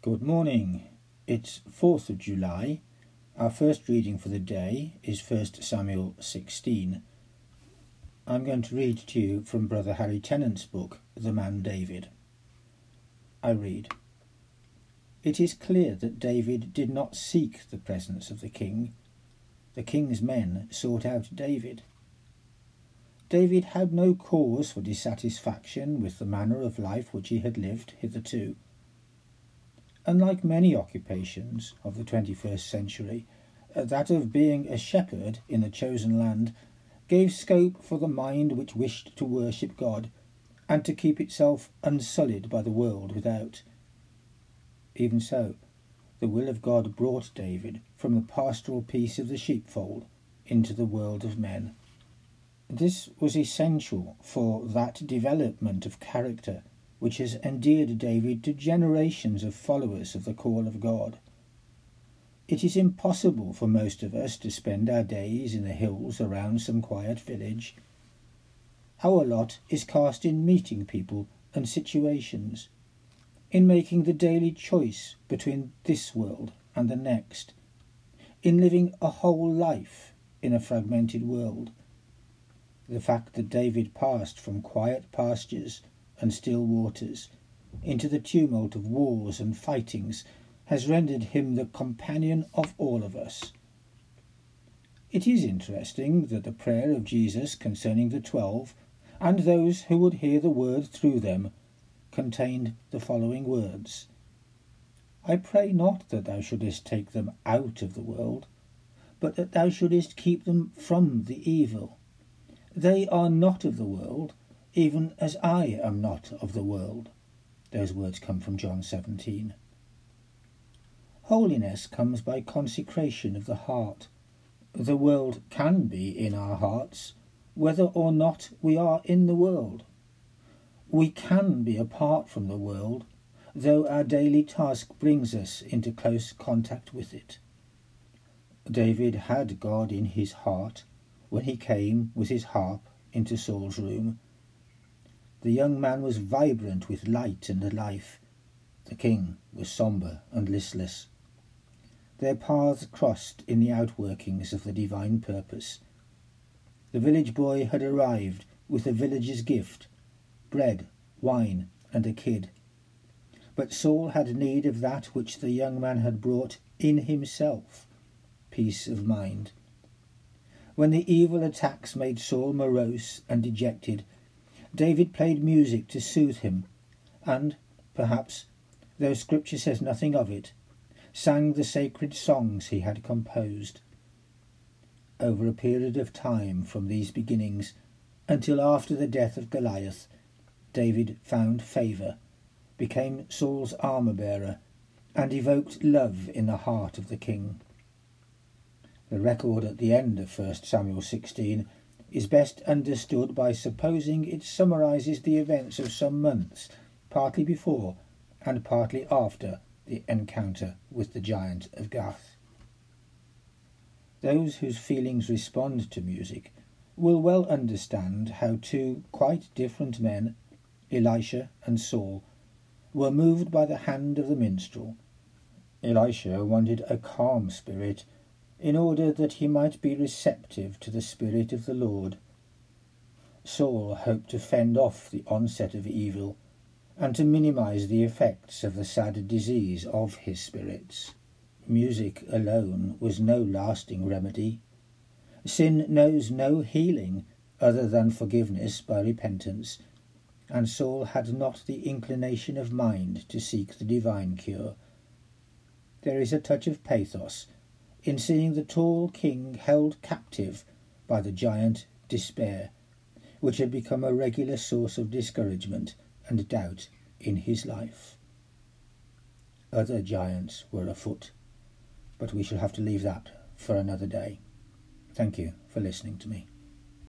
Good morning. It's 4th of July. Our first reading for the day is 1 Samuel 16. I'm going to read to you from Brother Harry Tennant's book, The Man David. I read, "It is clear that David did not seek the presence of the king. The king's men sought out David. David had no cause for dissatisfaction with the manner of life which he had lived hitherto. Unlike many occupations of the 21st century, that of being a shepherd in the chosen land gave scope for the mind which wished to worship God and to keep itself unsullied by the world without. Even so, the will of God brought David from the pastoral peace of the sheepfold into the world of men. This was essential for that development of character which has endeared David to generations of followers of the call of God. It is impossible for most of us to spend our days in the hills around some quiet village. Our lot is cast in meeting people and situations, in making the daily choice between this world and the next, in living a whole life in a fragmented world. The fact that David passed from quiet pastures and still waters into the tumult of wars and fightings has rendered him the companion of all of us. It is interesting that the prayer of Jesus concerning the 12 and those who would hear the word through them contained the following words: "I pray not that thou shouldest take them out of the world, but that thou shouldest keep them from the evil. They are not of the world, even as I am not of the world." Those words come from John 17. Holiness comes by consecration of the heart. The world can be in our hearts, whether or not we are in the world. We can be apart from the world, though our daily task brings us into close contact with it. David had God in his heart when he came with his harp into Saul's room. The young man was vibrant with light and life. The king was sombre and listless. Their paths crossed in the outworkings of the divine purpose. The village boy had arrived with the village's gift, bread, wine, and a kid. But Saul had need of that which the young man had brought in himself, peace of mind. When the evil attacks made Saul morose and dejected, David played music to soothe him, and, perhaps, though Scripture says nothing of it, sang the sacred songs he had composed. Over a period of time from these beginnings until after the death of Goliath, David found favour, became Saul's armour-bearer, and evoked love in the heart of the king. The record at the end of 1 Samuel 16 is best understood by supposing it summarises the events of some months, partly before and partly after the encounter with the giant of Gath. Those whose feelings respond to music will well understand how two quite different men, Elisha and Saul, were moved by the hand of the minstrel. Elisha wanted a calm spirit, in order that he might be receptive to the Spirit of the Lord. Saul hoped to fend off the onset of evil and to minimize the effects of the sad disease of his spirits. Music alone was no lasting remedy. Sin knows no healing other than forgiveness by repentance, and Saul had not the inclination of mind to seek the divine cure. There is a touch of pathos in seeing the tall king held captive by the giant despair, which had become a regular source of discouragement and doubt in his life. Other giants were afoot, but we shall have to leave that for another day. Thank you for listening to me.